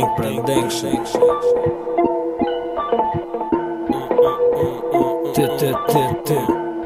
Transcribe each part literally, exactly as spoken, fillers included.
Production. Ты-ты-ты-ты.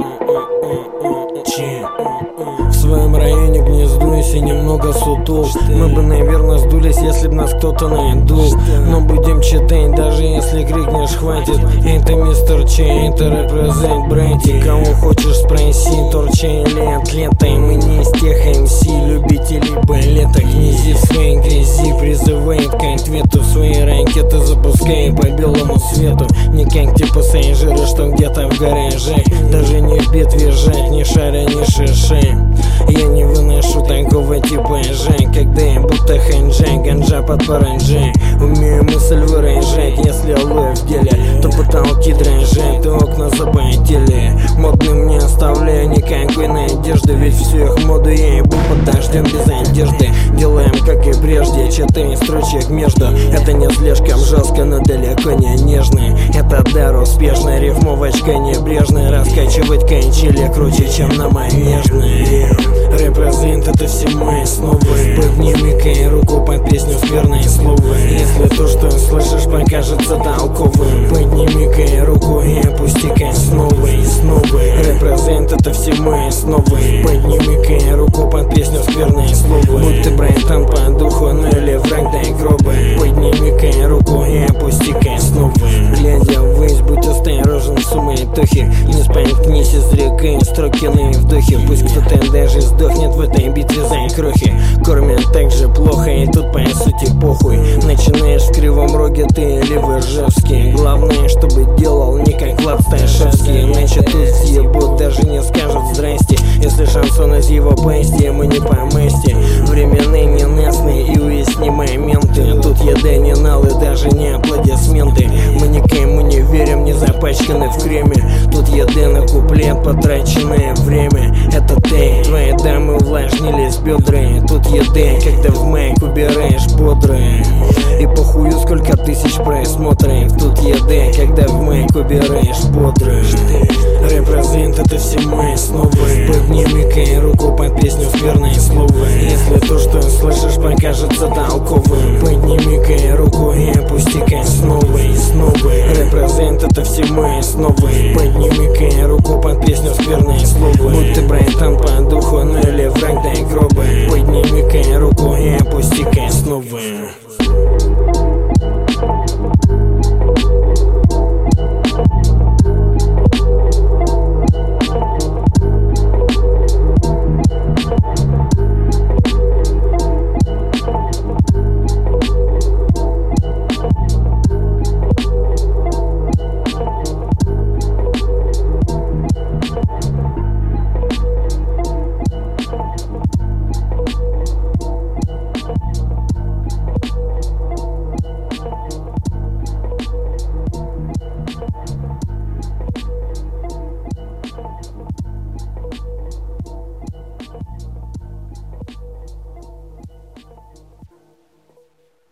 В своем районе гнездуюсь и немного сутул. Мы бы, наверное, сдулись, если б нас кто-то наедул. Но будем читать, даже если крикнешь хватит. Это мистер Чей, это represent братик. Кого хочешь спроси, торчай или атлета. И мы не из тех эм си, любителей балета. Князи в своей грязи призывает к ответу. В свои ракеты запускай по белому свету. Не как те пассажиры, что где-то в гараже. Даже не в битве жать, ни шаря, ни шиши. Я не выношу такого типажа, когда я будто ханджа, ганджа под паранджей. Умею мысль выражать, если алоэ в деле, то потолки дрожат и окна запотели. Модным не оставляю никакой надежды, ведь всю их моду я ебу под дождем без одежды. Делаем как и прежде, читаем строчек между. Это не слишком жестко, но далеко не нежно. Это дар успешная рифмовочка небрежная. Раскачивать кончили круче, чем на манежной. Represent это все мои основы. Подними-ка руку под песню скверные слова. Если то, что слышишь, покажется толковым, подними-ка руку и опусти-ка снова и снова. Represent это все мои основы. Подними-ка руку под песню скверные слова. Будь ты братан по духу, ну или враг, дай гроба. Подними-ка руку и опусти-ка снова. Глядя ввысь, будь осторожен в суматохе. Не споткнись, изрекая строки на вдохе. Пусть кто-то даже сдохнет в этой битве за крохи. Кормят так же плохо, и тут по сути похуй. Начинаешь в Кривом Роге ты или в Ижевске. Главное, чтобы делал не как Влад Сташевский. Иначе тут съебут, даже не скажут здрасте. Если шансон из его пасти, мы не по масти. Временные, ненастные и уясни моменты. Тут еда не налы, даже не аплодисменты. Мы никому не верим, не запачканы в креме. Тут еда на куплет, потраченное время. Это ты, твои дамы увлажнились бедра. Тут еда, когда в майк убираешь бодрые. И похую сколько тысяч просмотров. Тут еда, когда в майк убираешь бодрые. Represent это все мои основы. Подними-ка руку под песню скверные слова. Если то, что слышишь, покажется толковым, подними-ка руку и опусти-ка снова и снова. Represent это все мои основы. Подними